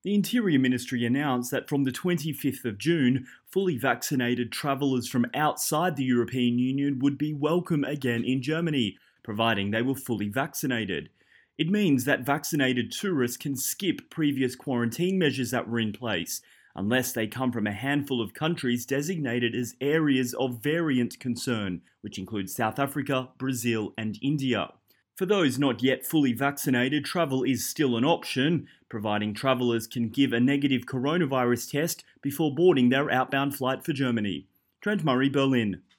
The Interior Ministry announced that from the 25th of June, fully vaccinated travellers from outside the European Union would be welcome again in Germany, providing they were fully vaccinated. It means that vaccinated tourists can skip previous quarantine measures that were in place, unless they come from a handful of countries designated as areas of variant concern, which include South Africa, Brazil, and India. For those not yet fully vaccinated, travel is still an option, providing travellers can give a negative coronavirus test before boarding their outbound flight for Germany. Trent Murray, Berlin.